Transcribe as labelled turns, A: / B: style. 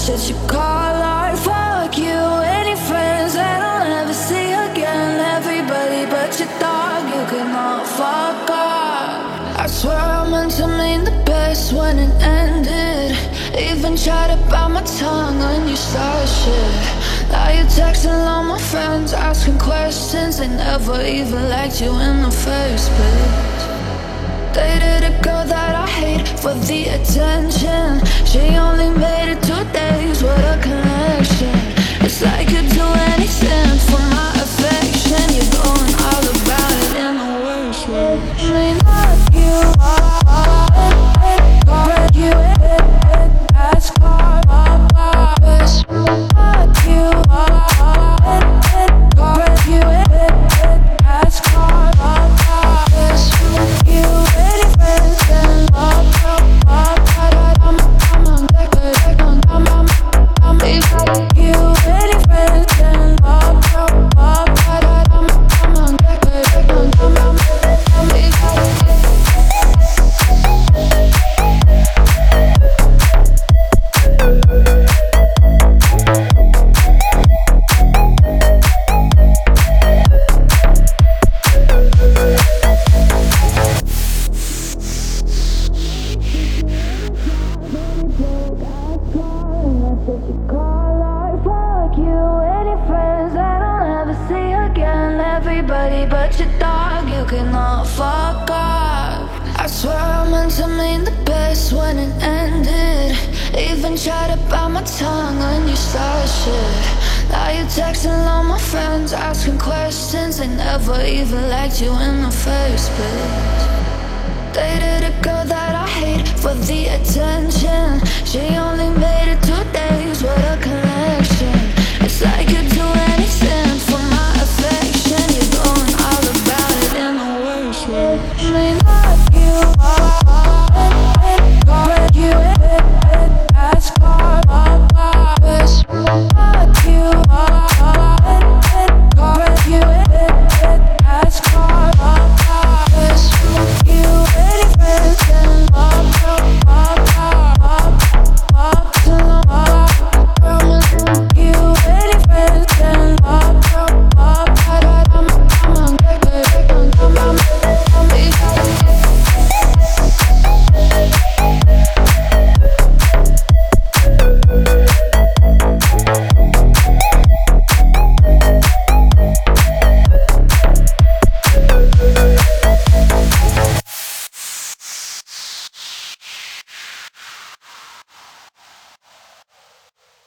A: that you call art. Fuck you, any friends that I'll never see again. Everybody but your dog, you can all fuck off. I swear I meant to mean the best when it ended. Even tried to bite my tongue when you started shit. Now you're texting all my friends, asking questions. They never even liked you in the first place. Dated a girl that I hate for the attention. She only made it 2 days, what a connection. It's like you'd do anything for my affection. You're going all about it in the worst way. May not you break you that's called best. Not you break you that's called best. You any friends and love. Everybody but your dog, you can all fuck off. I swear I meant to mean the best when it ended. Even tried to bite my tongue when you started shit. Now you're texting all my friends, asking questions. They never even liked you in the first place. Dated a girl that I hate for the attention. She only made it 2 days, what a connection. It's like you'd do anything for my affection. You're going all about it in the worst way. May not you